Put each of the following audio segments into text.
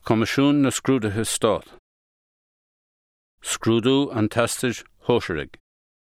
Comisiún na scrúdathe stát. Scrúdú an tasteid hóisirig.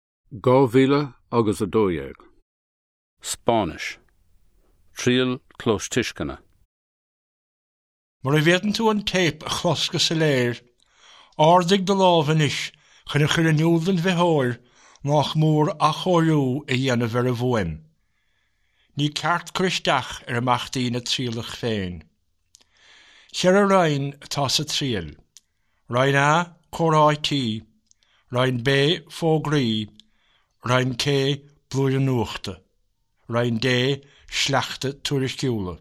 2012. Spáinis. Tríal clós tuiscina. Mar a bhétan tú an tape a chlosca sa léir, ardig do lábhan is chun a chur an úldan bheithóir nach mór a chóirú a dhéanamh ar a bhfuin. Ní ceart cristeach ar amachtaí na tríalach féin. Chear a rain atá sa tríal. Rain A, córáití, rain B, fógraí, rain C, blúir an nuachta, rain D, sleachta tuairisciúla.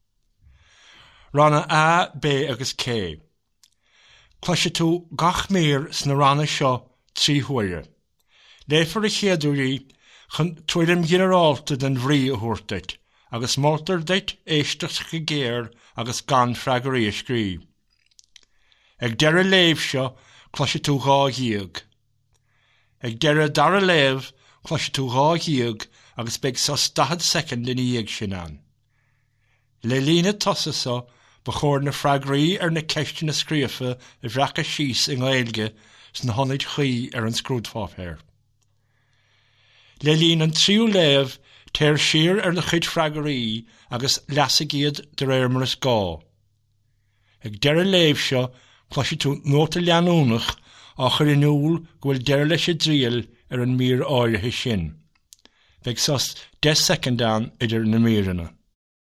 Ranna A, B agus C. Cloise tú gach mér sna ranna seo trí huaire. Léifar a chéadúí chun tuairim generálta den bhrí a thuirtait, agus moltar deit éisteach go géir agus gan freagarí a scrí. Ag deire léibh seo cloise tú gá dhiag. Ag deire dara léibh cloise tú gá dhiag agus beag sa 10 second in dhiag sin an. Le lína tosa sa ba chóir na freagarí ar na ceiste na scríofa a bhreacha síos in Gaeilge sna honnaid chuí ar an scrúdfáphéir. Le lín an tríú léibh téir siar ar na chuid freagarí agus leasa giad de réir mar is gá. Ag deire léibh seo cloise tú nóta leanúnach a chur in úl gohfuil deire leis a dríal ar an mír áirithe sin. Beag sos 10 second an idir na míranna.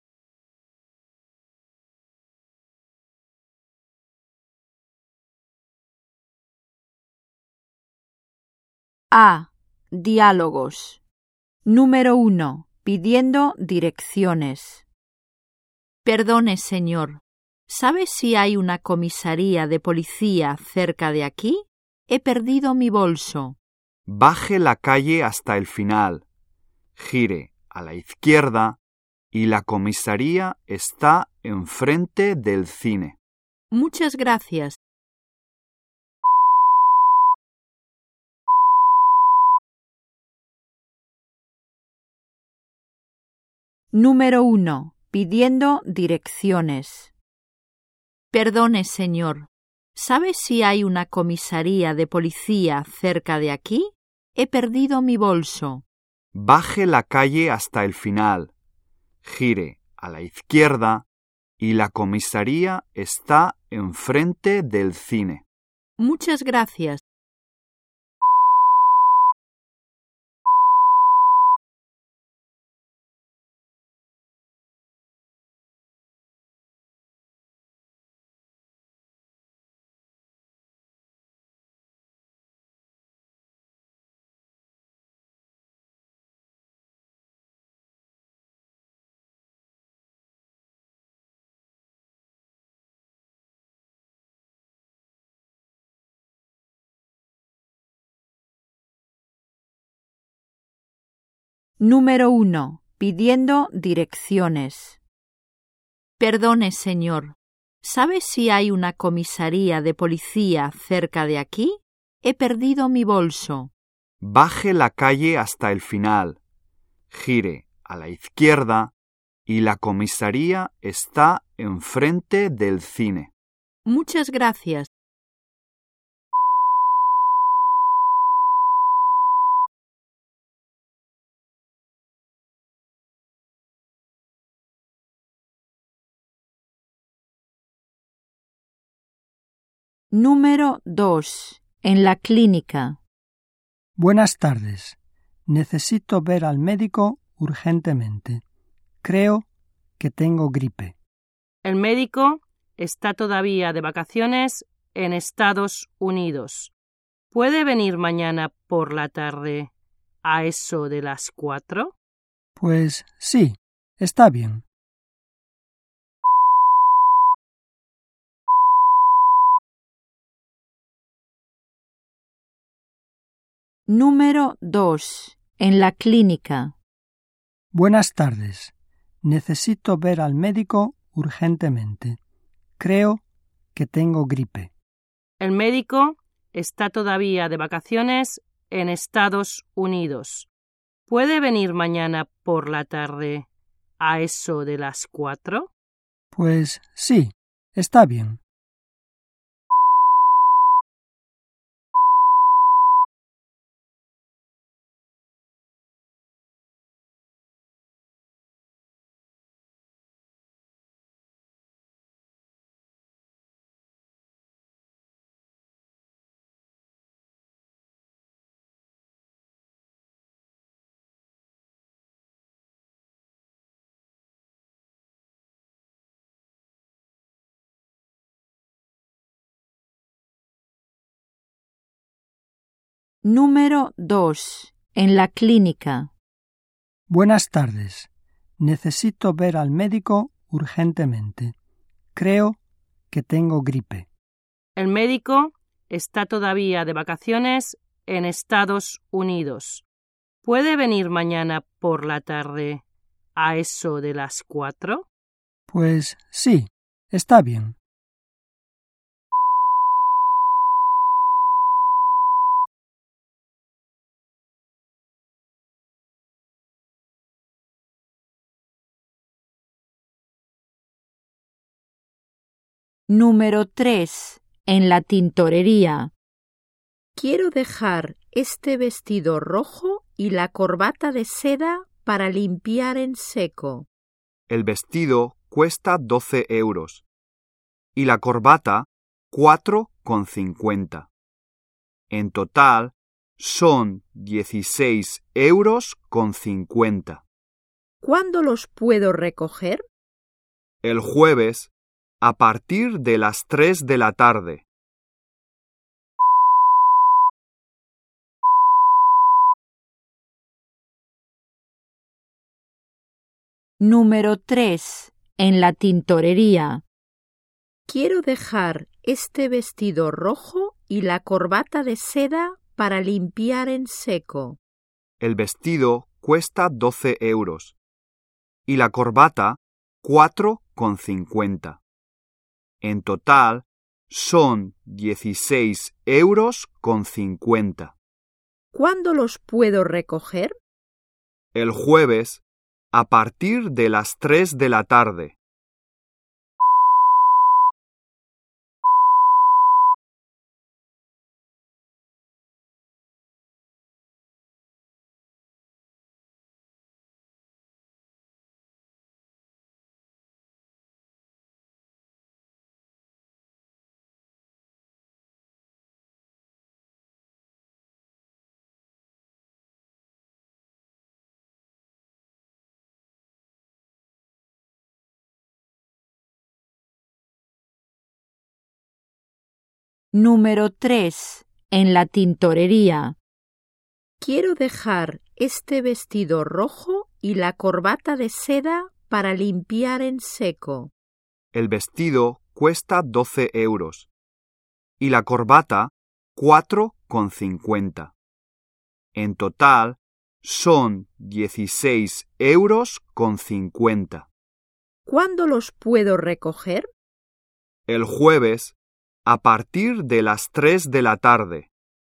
A. Diálogos. Número 1. Pidiendo direcciones. Perdone, señor. ¿Sabe si hay una comisaría de policía cerca de aquí? He perdido mi bolso. Baje la calle hasta el final. Gire a la izquierda y la comisaría está enfrente del cine. Muchas gracias. Número 1. Pidiendo direcciones. Perdone, señor. ¿Sabe si hay una comisaría de policía cerca de aquí? He perdido mi bolso. Baje la calle hasta el final. Gire a la izquierda y la comisaría está enfrente del cine. Muchas gracias. Número 1. Pidiendo direcciones. Perdone, señor. ¿Sabe si hay una comisaría de policía cerca de aquí? He perdido mi bolso. Baje la calle hasta el final. Gire a la izquierda y la comisaría está enfrente del cine. Muchas gracias. Número 2. En la clínica. Buenas tardes. Necesito ver al médico urgentemente. Creo que tengo gripe. El médico está todavía de vacaciones en Estados Unidos. ¿Puede venir mañana por la tarde a eso de las 4? Pues sí, está bien. Número 2. En la clínica. Buenas tardes. Necesito ver al médico urgentemente. Creo que tengo gripe. El médico está todavía de vacaciones en Estados Unidos. ¿Puede venir mañana por la tarde a eso de las 4? Pues sí, está bien. Número 2. En la clínica. Buenas tardes. Necesito ver al médico urgentemente. Creo que tengo gripe. El médico está todavía de vacaciones en Estados Unidos. ¿Puede venir mañana por la tarde a eso de las 4? Pues sí, está bien. Número 3. En la tintorería. Quiero dejar este vestido rojo y la corbata de seda para limpiar en seco. El vestido cuesta 12 euros y la corbata 4,50. En total son 16 euros con 50. ¿Cuándo los puedo recoger? El jueves a partir de las 3 de la tarde. Número 3. En la tintorería. Quiero dejar este vestido rojo y la corbata de seda para limpiar en seco. El vestido cuesta 12 euros y la corbata 4,50. En total son 16 euros con 50. ¿Cuándo los puedo recoger? El jueves a partir de las 3 de la tarde. Número 3. En la tintorería. Quiero dejar este vestido rojo y la corbata de seda para limpiar en seco. El vestido cuesta 12 euros y la corbata 4,50. En total son 16 euros con 50. ¿Cuándo los puedo recoger? El jueves a partir de las 3 de la tarde.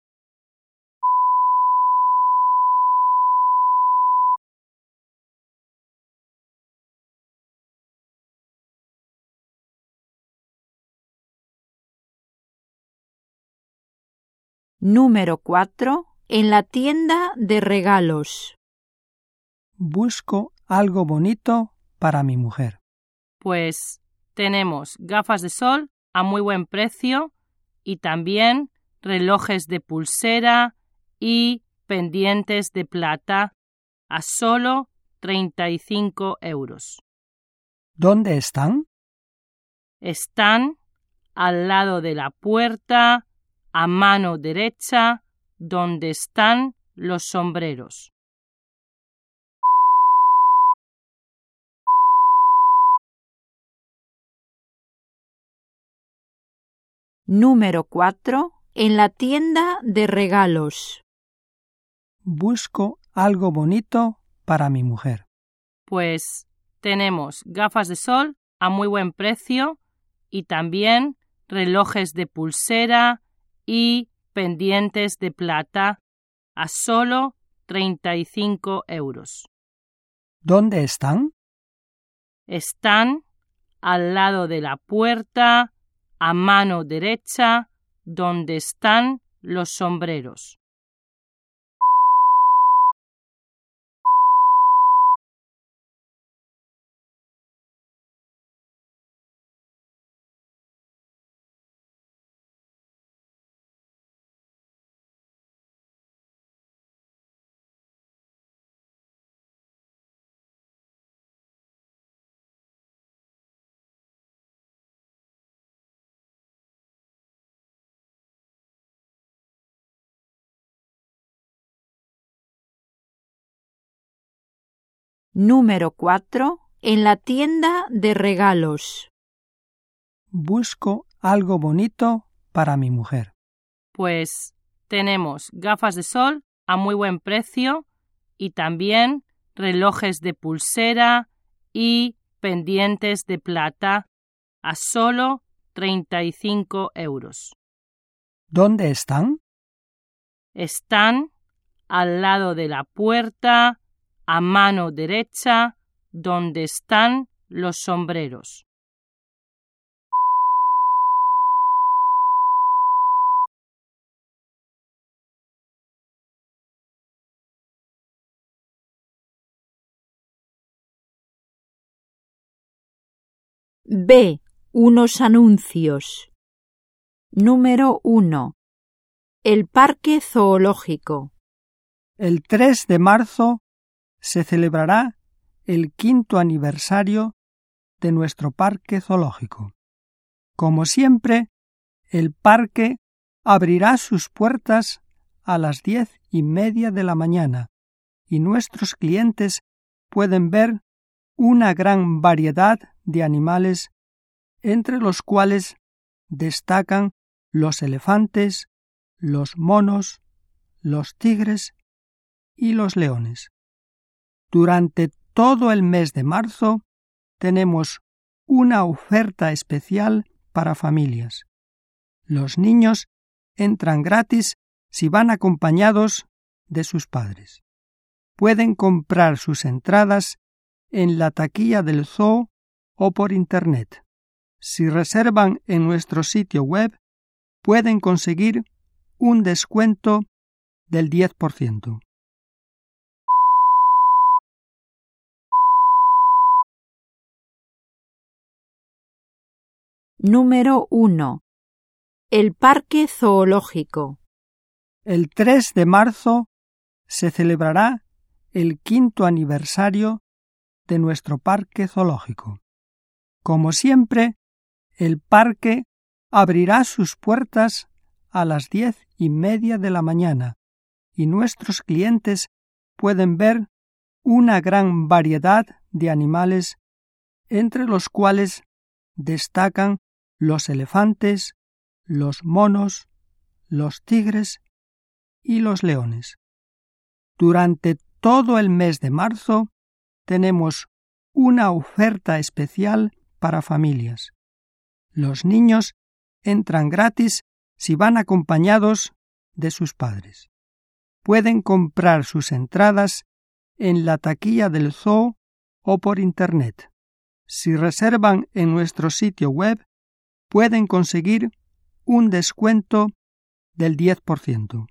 Número 4. En la tienda de regalos. Busco algo bonito para mi mujer. Pues tenemos gafas de sol a muy buen precio y también relojes de pulsera y pendientes de plata a solo 35 euros. ¿Dónde están? Están al lado de la puerta, a mano derecha, donde están los sombreros. Número 4. En la tienda de regalos. Busco algo bonito para mi mujer. Pues tenemos gafas de sol a muy buen precio y también relojes de pulsera y pendientes de plata a solo 35 euros. ¿Dónde están? Están al lado de la puerta, a mano derecha, donde están los sombreros. Número 4. En la tienda de regalos. Busco algo bonito para mi mujer. Pues tenemos gafas de sol a muy buen precio y también relojes de pulsera y pendientes de plata a solo 35 euros. ¿Dónde están? Están al lado de la puerta, a mano derecha, donde están los sombreros. B. Unos anuncios. Número 1. El Parque Zoológico. El 3 de marzo se celebrará el 5º aniversario de nuestro parque zoológico. Como siempre, el parque abrirá sus puertas a las 10:30 de la mañana y nuestros clientes pueden ver una gran variedad de animales, entre los cuales destacan los elefantes, los monos, los tigres y los leones. Durante todo el mes de marzo tenemos una oferta especial para familias. Los niños entran gratis si van acompañados de sus padres. Pueden comprar sus entradas en la taquilla del zoo o por internet. Si reservan en nuestro sitio web, pueden conseguir un descuento del 10%. Número 1. El Parque Zoológico. El 3 de marzo se celebrará el 5º aniversario de nuestro parque zoológico. Como siempre, el parque abrirá sus puertas a las 10:30 de la mañana y nuestros clientes pueden ver una gran variedad de animales, entre los cuales destacan los elefantes, los monos, los tigres y los leones. Durante todo el mes de marzo tenemos una oferta especial para familias. Los niños entran gratis si van acompañados de sus padres. Pueden comprar sus entradas en la taquilla del zoo o por internet. Si reservan en nuestro sitio web, pueden conseguir un descuento del 10%.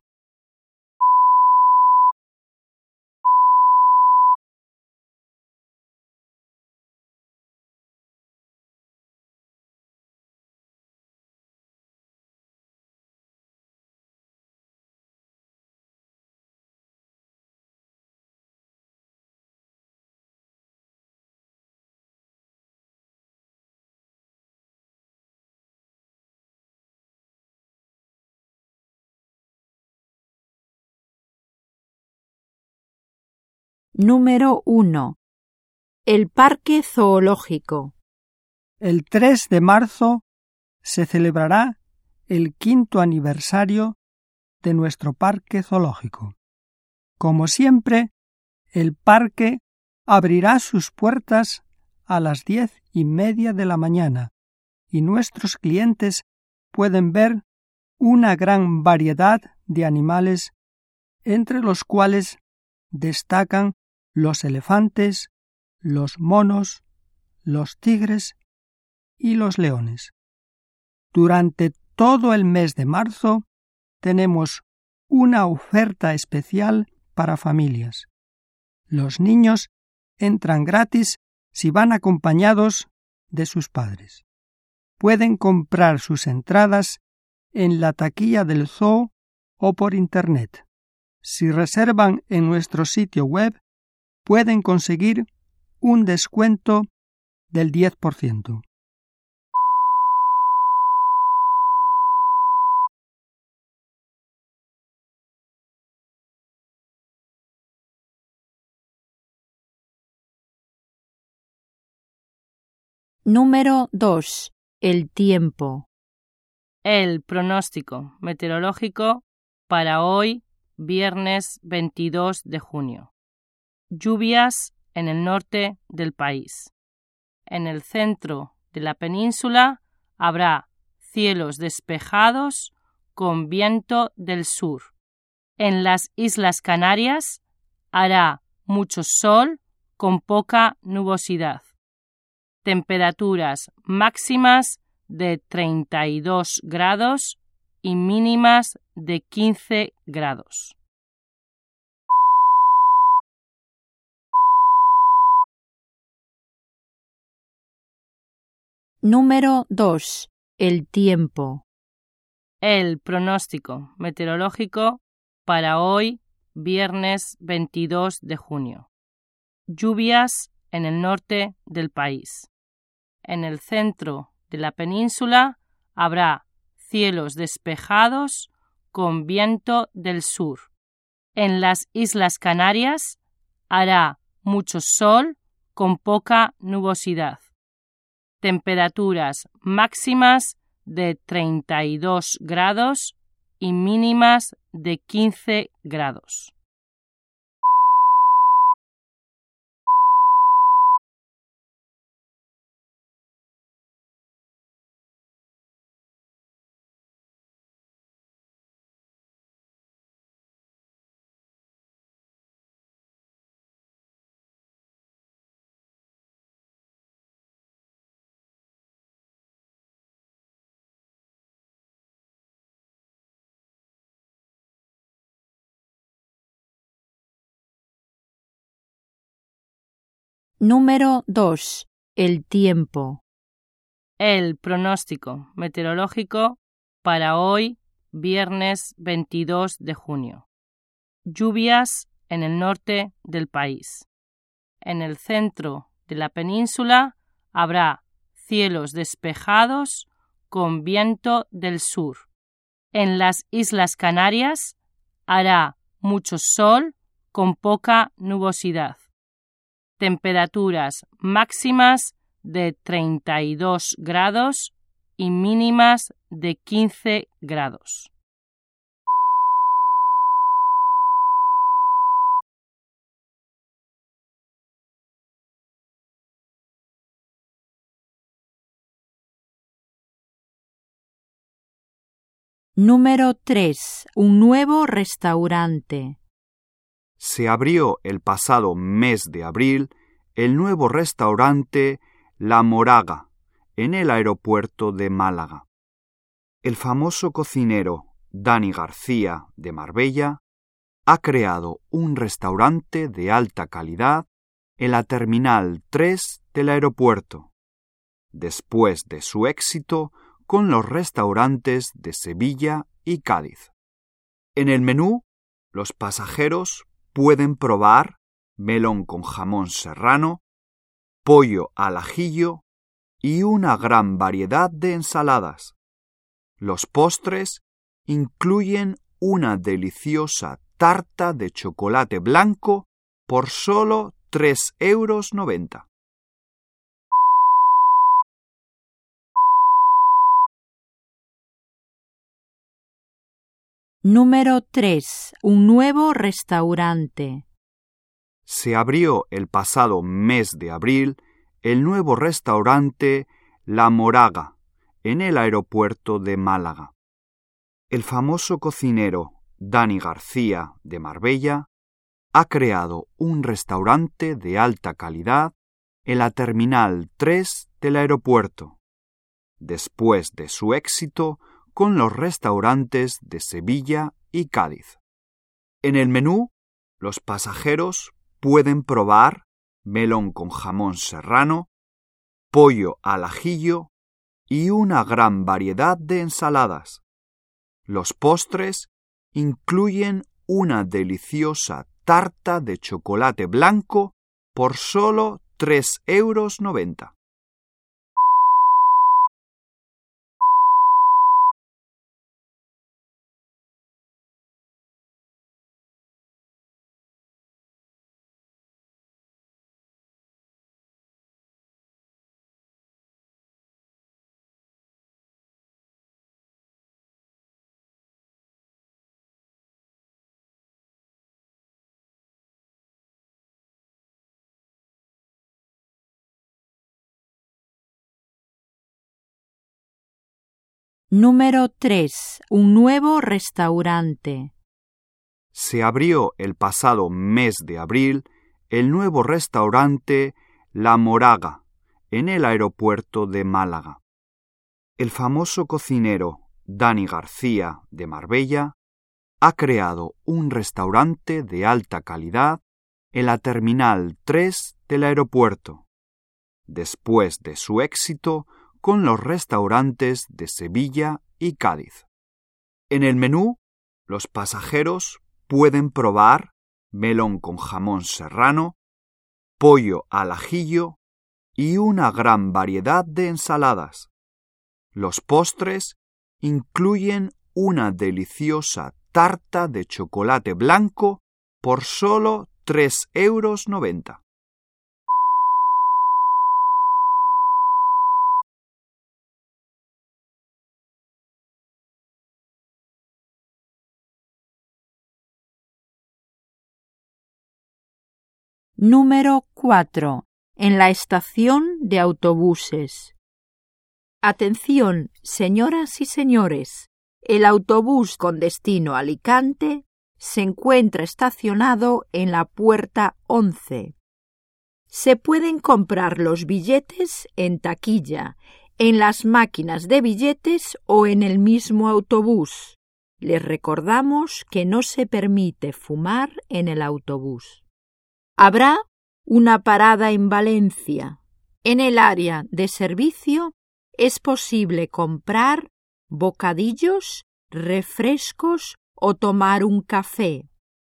Número 1. El Parque Zoológico. El 3 de marzo se celebrará el 5º aniversario de nuestro parque zoológico. Como siempre, el parque abrirá sus puertas a las 10:30 de la mañana y nuestros clientes pueden ver una gran variedad de animales, entre los cuales destacan los elefantes, los monos, los tigres y los leones. Durante todo el mes de marzo tenemos una oferta especial para familias. Los niños entran gratis si van acompañados de sus padres. Pueden comprar sus entradas en la taquilla del zoo o por internet. Si reservan en nuestro sitio web, pueden conseguir un descuento del 10%. Número 2. El tiempo. El pronóstico meteorológico para hoy, viernes 22 de junio. Lluvias en el norte del país. En el centro de la península habrá cielos despejados con viento del sur. En las Islas Canarias hará mucho sol con poca nubosidad. Temperaturas máximas de 32 grados y mínimas de 15 grados. Número 2. El tiempo. El pronóstico meteorológico para hoy, viernes 22 de junio. Lluvias en el norte del país. En el centro de la península habrá cielos despejados con viento del sur. En las Islas Canarias hará mucho sol con poca nubosidad. Temperaturas máximas de 32 grados y mínimas de 15 grados. Número 2. El tiempo. El pronóstico meteorológico para hoy, viernes 22 de junio. Lluvias en el norte del país. En el centro de la península habrá cielos despejados con viento del sur. En las Islas Canarias hará mucho sol con poca nubosidad. Temperaturas máximas de 32 grados y mínimas de 15 grados. Número 3. Un nuevo restaurante. Se abrió el pasado mes de abril el nuevo restaurante La Moraga en el aeropuerto de Málaga. El famoso cocinero Dani García de Marbella ha creado un restaurante de alta calidad en la Terminal 3 del aeropuerto, después de su éxito con los restaurantes de Sevilla y Cádiz. En el menú, los pasajeros pueden probar melón con jamón serrano, pollo al ajillo y una gran variedad de ensaladas. Los postres incluyen una deliciosa tarta de chocolate blanco por solo 3,90 €. Número 3. Un nuevo restaurante. Se abrió el pasado mes de abril el nuevo restaurante La Moraga en el aeropuerto de Málaga. El famoso cocinero Dani García de Marbella ha creado un restaurante de alta calidad en la Terminal 3 del aeropuerto, después de su éxito con los restaurantes de Sevilla y Cádiz. En el menú, los pasajeros pueden probar melón con jamón serrano, pollo al ajillo y una gran variedad de ensaladas. Los postres incluyen una deliciosa tarta de chocolate blanco por solo 3,90 €. Número 3. Un nuevo restaurante. Se abrió el pasado mes de abril el nuevo restaurante La Moraga en el aeropuerto de Málaga. El famoso cocinero Dani García de Marbella ha creado un restaurante de alta calidad en la Terminal 3 del aeropuerto, después de su éxito con los restaurantes de Sevilla y Cádiz. En el menú, los pasajeros pueden probar melón con jamón serrano, pollo al ajillo y una gran variedad de ensaladas. Los postres incluyen una deliciosa tarta de chocolate blanco por solo 3,90 €. Número 4. En la estación de autobuses. Atención, señoras y señores. El autobús con destino a Alicante se encuentra estacionado en la puerta 11. Se pueden comprar los billetes en taquilla, en las máquinas de billetes o en el mismo autobús. Les recordamos que no se permite fumar en el autobús. Habrá una parada en Valencia. En el área de servicio es posible comprar bocadillos, refrescos o tomar un café.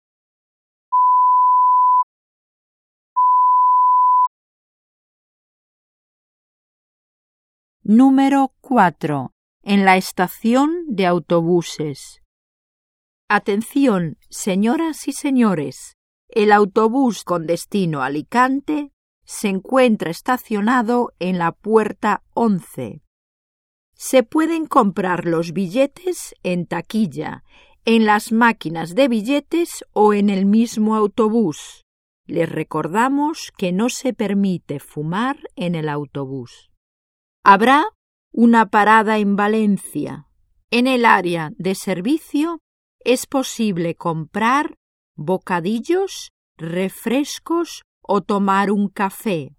Número 4. En la estación de autobuses. Atención, señoras y señores. El autobús con destino a Alicante se encuentra estacionado en la puerta 11. Se pueden comprar los billetes en taquilla, en las máquinas de billetes o en el mismo autobús. Les recordamos que no se permite fumar en el autobús. Habrá una parada en Valencia. En el área de servicio es posible comprar bocadillos, refrescos o tomar un café.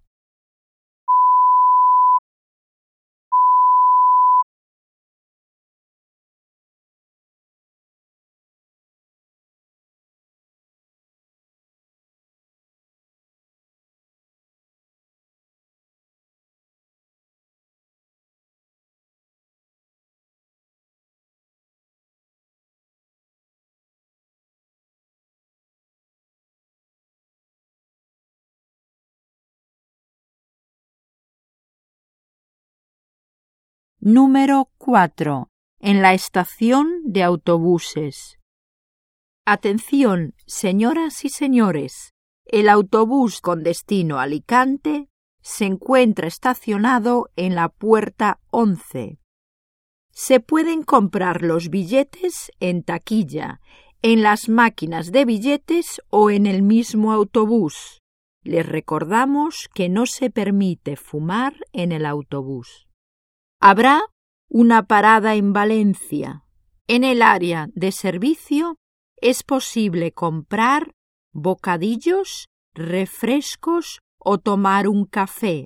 Número 4. En la estación de autobuses. Atención, señoras y señores. El autobús con destino a Alicante se encuentra estacionado en la puerta 11. Se pueden comprar los billetes en taquilla, en las máquinas de billetes o en el mismo autobús. Les recordamos que no se permite fumar en el autobús. Habrá una parada en Valencia. En el área de servicio es posible comprar bocadillos, refrescos o tomar un café.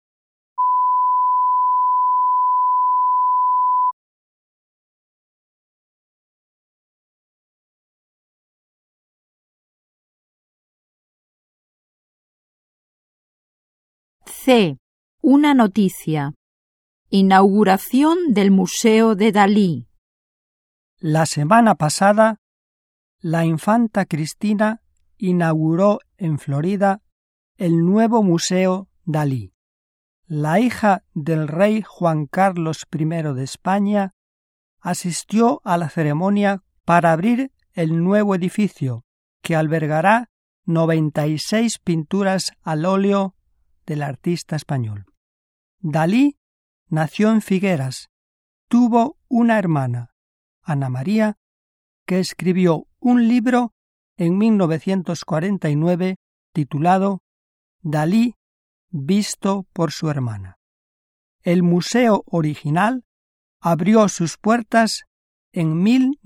C. Una noticia. Inauguración del Museo de Dalí. La semana pasada, la infanta Cristina inauguró en Florida el nuevo Museo Dalí. La hija del rey Juan Carlos I de España asistió a la ceremonia para abrir el nuevo edificio, que albergará 96 pinturas al óleo del artista español. Dalí nació en Figueras. Tuvo una hermana, Ana María, que escribió un libro en 1949 titulado Dalí visto por su hermana. El museo original abrió sus puertas en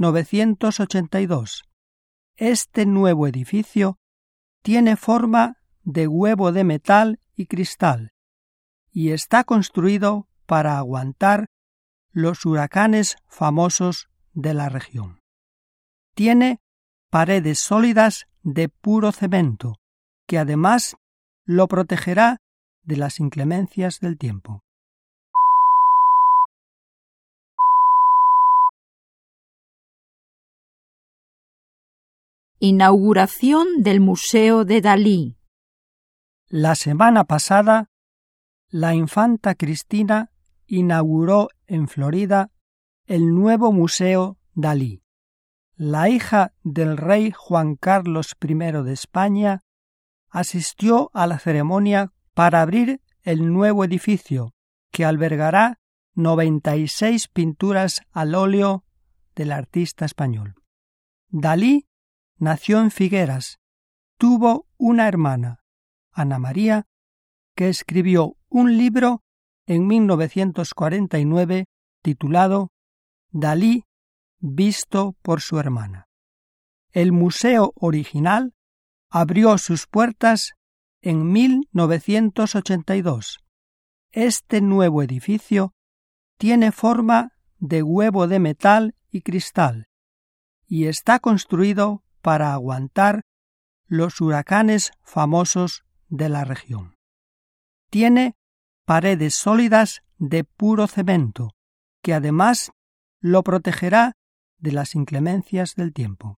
1982. Este nuevo edificio tiene forma de huevo de metal y cristal y está construido para aguantar los huracanes famosos de la región. Tiene paredes sólidas de puro cemento, que además lo protegerá de las inclemencias del tiempo. Inauguración del Museo de Dalí. La semana pasada, la infanta Cristina inauguró en Florida el nuevo Museo Dalí. La hija del rey Juan Carlos I de España asistió a la ceremonia para abrir el nuevo edificio, que albergará 96 pinturas al óleo del artista español. Dalí nació en Figueras. Tuvo una hermana, Ana María, que escribió un libro en 1949 titulado Dalí visto por su hermana. El museo original abrió sus puertas en 1982. Este nuevo edificio tiene forma de huevo de metal y cristal y está construido para aguantar los huracanes famosos de la región. Tiene paredes sólidas de puro cemento, que además lo protegerá de las inclemencias del tiempo.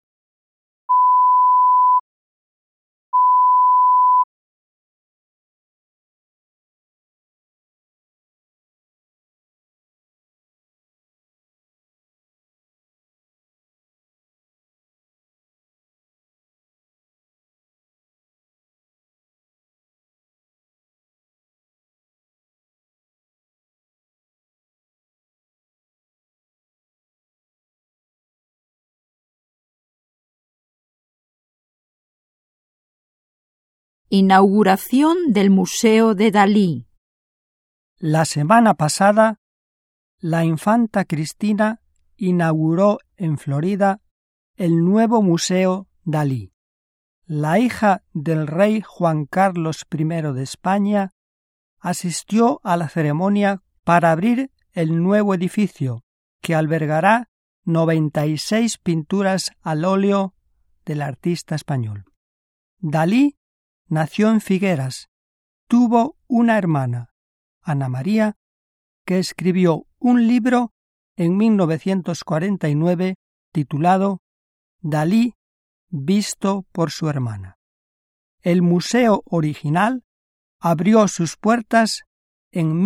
Inauguración del Museo de Dalí. La semana pasada, la infanta Cristina inauguró en Florida el nuevo Museo Dalí. La hija del rey Juan Carlos I de España asistió a la ceremonia para abrir el nuevo edificio, que albergará 96 pinturas al óleo del artista español. Dalí nació en Figueras. Tuvo una hermana, Ana María, que escribió un libro en 1949 titulado Dalí visto por su hermana. El museo original abrió sus puertas en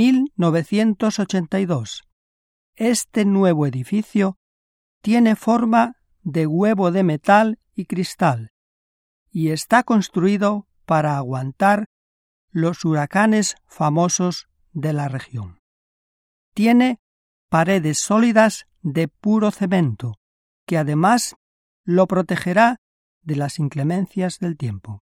1982. Este nuevo edificio tiene forma de huevo de metal y cristal y está construido para aguantar los huracanes famosos de la región. Tiene paredes sólidas de puro cemento, que además lo protegerá de las inclemencias del tiempo.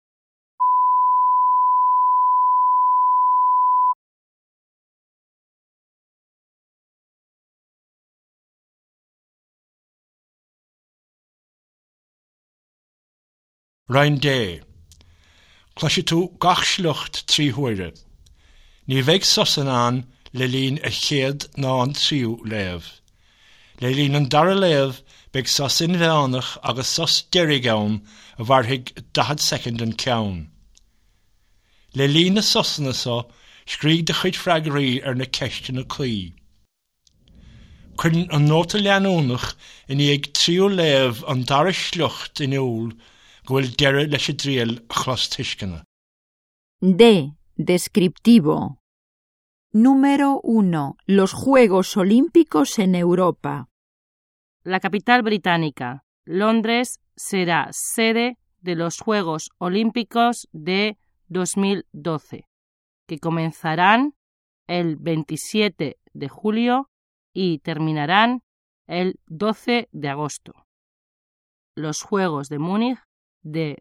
Rhain dé. Cloise tú gach slucht trí huire. Ní bheidh sosan an le lín a chéad ná an tríú léamh. Le lín an dara léamh beidh sosin bheánach agus sos deirig ann a bharthaigh 10 second an ceann. Le lín na sosanna so scríg de chuid freagarí ar na ceiste na clí. Cuireann an nóta leanúnach in ag tríú léamh an dara slucht in úl Gwil dere leis driel chlos tischkene. D. Descriptivo. Número 1. Los Juegos Olímpicos en Europa. La capital británica, Londres, será sede de los Juegos Olímpicos de 2012, que comenzarán el 27 de julio y terminarán el 12 de agosto. Los Juegos de Múnich de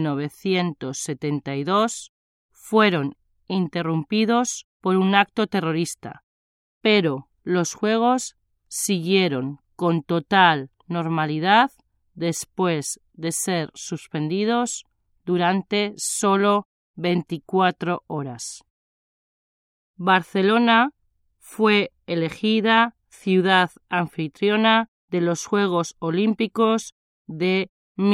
1972 fueron interrumpidos por un acto terrorista, pero los Juegos siguieron con total normalidad después de ser suspendidos durante solo 24 horas. Barcelona fue elegida ciudad anfitriona de los Juegos Olímpicos de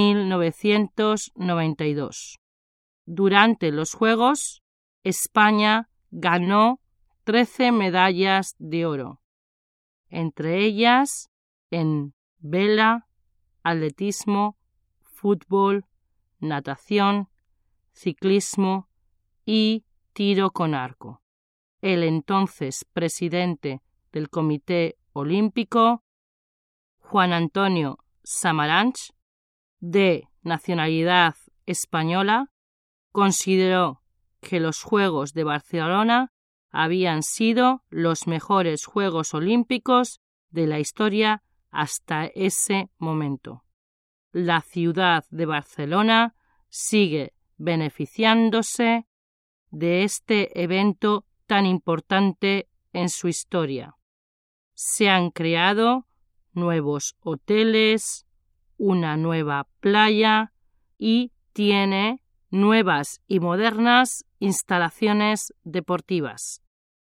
1992. Durante los Juegos, España ganó 13 medallas de oro, entre ellas en vela, atletismo, fútbol, natación, ciclismo y tiro con arco. El entonces presidente del Comité Olímpico, Juan Antonio Samaranch, de nacionalidad española, consideró que los Juegos de Barcelona habían sido los mejores Juegos Olímpicos de la historia hasta ese momento. La ciudad de Barcelona sigue beneficiándose de este evento tan importante en su historia. Se han creado nuevos hoteles, una nueva playa y tiene nuevas y modernas instalaciones deportivas.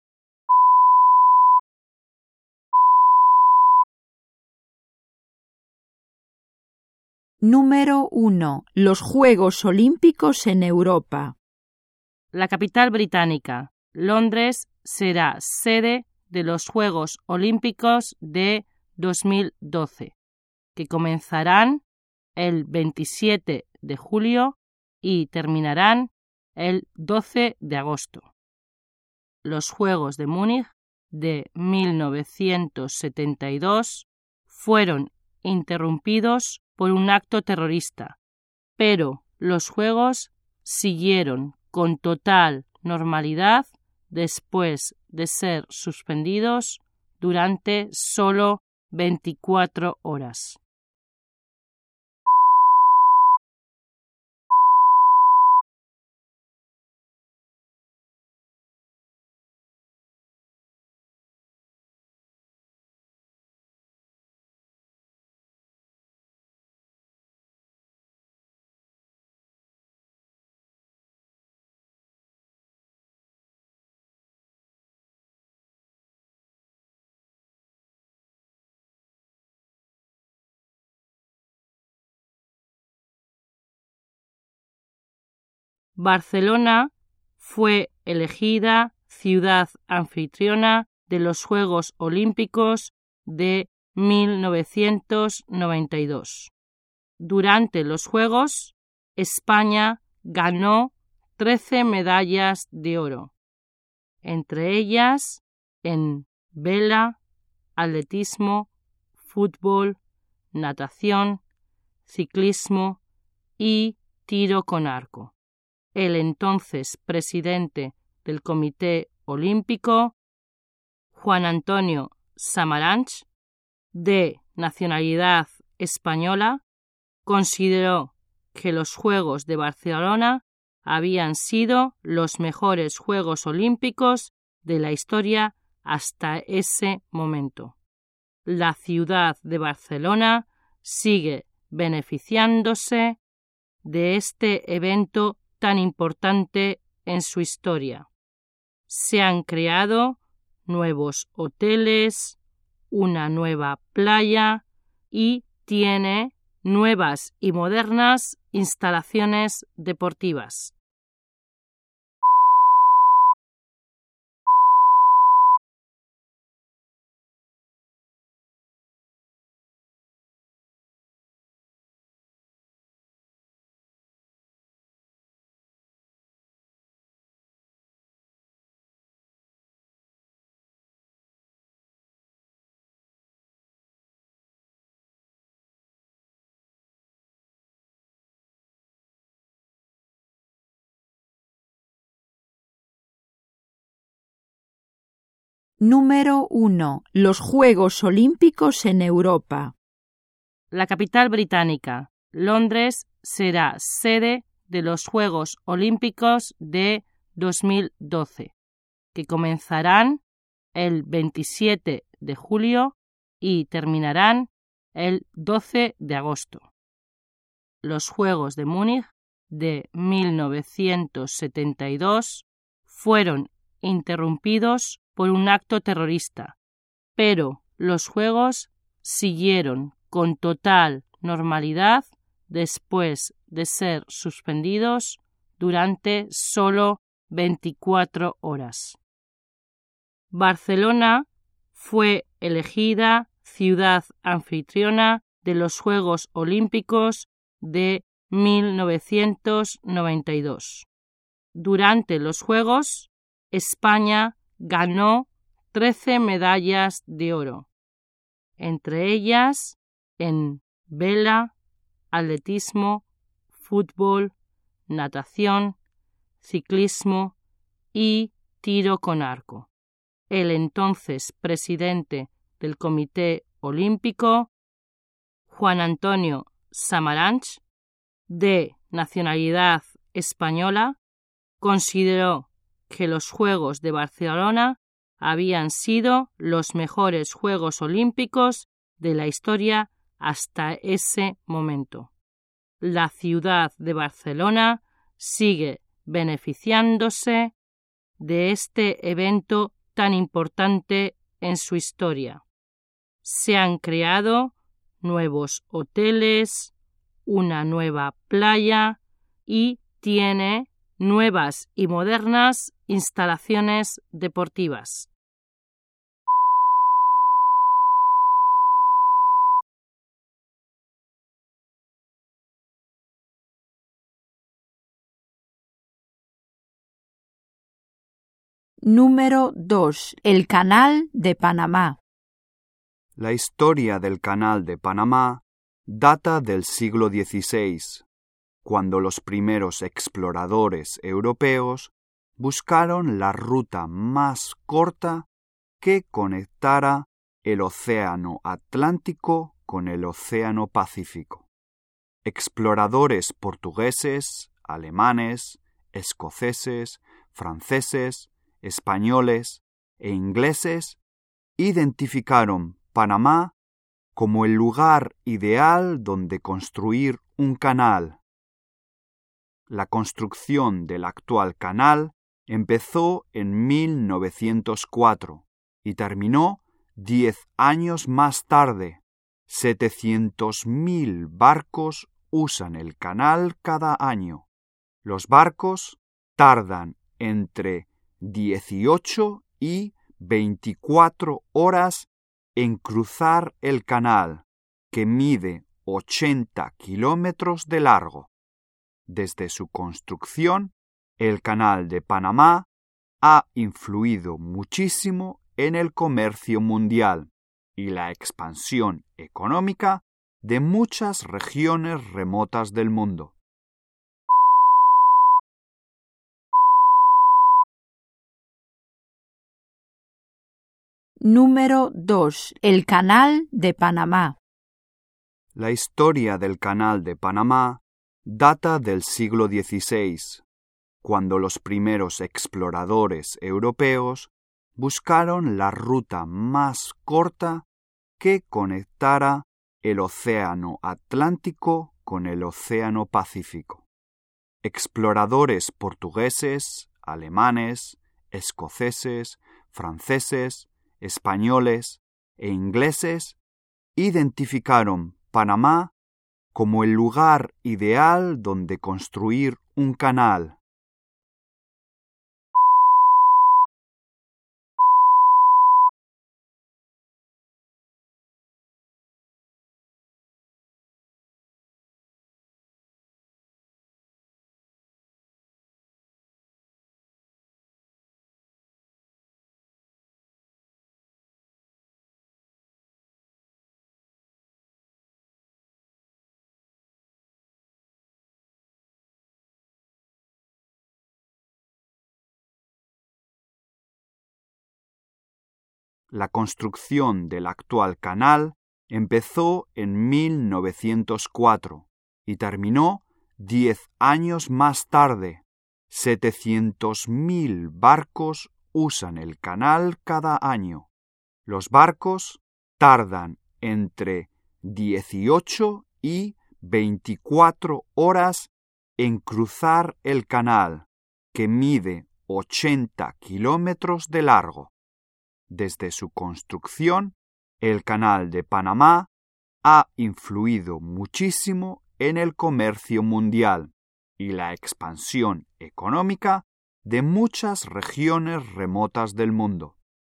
Número 1. Los Juegos Olímpicos en Europa. La capital británica, Londres, será sede de los Juegos Olímpicos de 2012, que comenzarán el 27 de julio y terminarán el 12 de agosto. Los Juegos de Múnich de 1972 fueron interrumpidos por un acto terrorista, pero los Juegos siguieron con total normalidad después de ser suspendidos durante solo 24 horas. Barcelona fue elegida ciudad anfitriona de los Juegos Olímpicos de 1992. Durante los Juegos, España ganó 13 medallas de oro, entre ellas en vela, atletismo, fútbol, natación, ciclismo y tiro con arco. El entonces presidente del Comité Olímpico, Juan Antonio Samaranch, de nacionalidad española, consideró que los Juegos de Barcelona habían sido los mejores Juegos Olímpicos de la historia hasta ese momento. La ciudad de Barcelona sigue beneficiándose de este evento tan importante en su historia. Se han creado nuevos hoteles, una nueva playa y tiene nuevas y modernas instalaciones deportivas. Número 1. Los Juegos Olímpicos en Europa. La capital británica, Londres, será sede de los Juegos Olímpicos de 2012, que comenzarán el 27 de julio y terminarán el 12 de agosto. Los Juegos de Múnich de 1972 fueron interrumpidos por un acto terrorista, pero los Juegos siguieron con total normalidad después de ser suspendidos durante solo 24 horas. Barcelona fue elegida ciudad anfitriona de los Juegos Olímpicos de 1992. Durante los Juegos, España ganó 13 medallas de oro, entre ellas en vela, atletismo, fútbol, natación, ciclismo y tiro con arco. El entonces presidente del Comité Olímpico, Juan Antonio Samaranch, de nacionalidad española, consideró que los Juegos de Barcelona habían sido los mejores Juegos Olímpicos de la historia hasta ese momento. La ciudad de Barcelona sigue beneficiándose de este evento tan importante en su historia. Se han creado nuevos hoteles, una nueva playa y tiene nuevas y modernas instalaciones deportivas. Número 2. El Canal de Panamá. La historia del Canal de Panamá data del siglo XVI, cuando los primeros exploradores europeos buscaron la ruta más corta que conectara el Océano Atlántico con el Océano Pacífico. Exploradores portugueses, alemanes, escoceses, franceses, españoles e ingleses identificaron Panamá como el lugar ideal donde construir un canal. La construcción del actual canal empezó en 1904 y terminó 10 años más tarde. 700.000 barcos usan el canal cada año. Los barcos tardan entre 18 y 24 horas en cruzar el canal, que mide 80 kilómetros de largo. Desde su construcción, el Canal de Panamá ha influido muchísimo en el comercio mundial y la expansión económica de muchas regiones remotas del mundo. Número 2. El Canal de Panamá. La historia del Canal de Panamá data del siglo XVI, cuando los primeros exploradores europeos buscaron la ruta más corta que conectara el Océano Atlántico con el Océano Pacífico. Exploradores portugueses, alemanes, escoceses, franceses, españoles e ingleses identificaron Panamá como el lugar ideal donde construir un canal. La construcción del actual canal empezó en 1904 y terminó 10 años más tarde. 700.000 barcos usan el canal cada año. Los barcos tardan entre 18 y 24 horas en cruzar el canal, que mide 80 kilómetros de largo. Desde su construcción, el Canal de Panamá ha influido muchísimo en el comercio mundial y la expansión económica de muchas regiones remotas del mundo.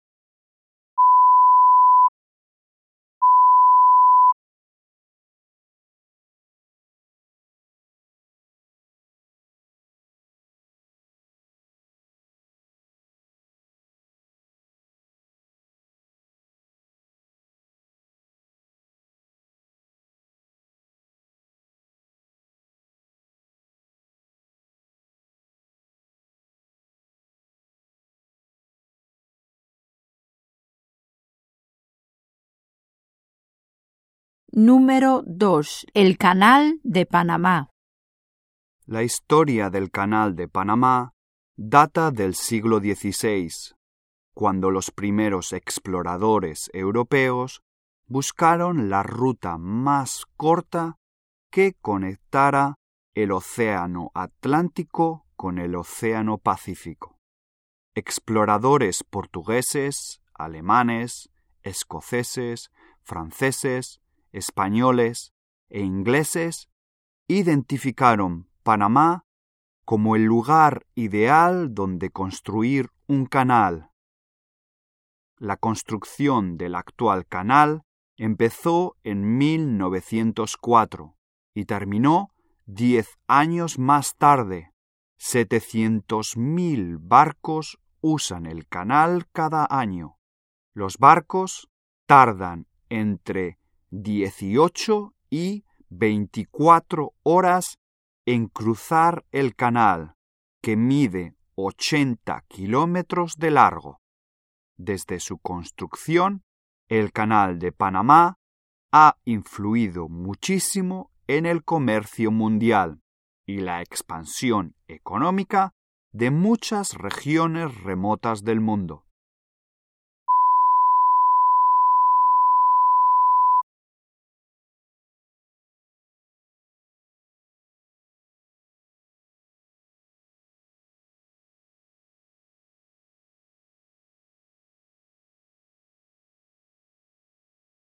Número 2. El Canal de Panamá. La historia del Canal de Panamá data del siglo XVI, cuando los primeros exploradores europeos buscaron la ruta más corta que conectara el Océano Atlántico con el Océano Pacífico. Exploradores portugueses, alemanes, escoceses, franceses, españoles e ingleses identificaron Panamá como el lugar ideal donde construir un canal. La construcción del actual canal empezó en 1904 y terminó 10 años más tarde. 700.000 barcos usan el canal cada año. Los barcos tardan entre 18 y 24 horas en cruzar el canal, que mide 80 kilómetros de largo. Desde su construcción, el Canal de Panamá ha influido muchísimo en el comercio mundial y la expansión económica de muchas regiones remotas del mundo.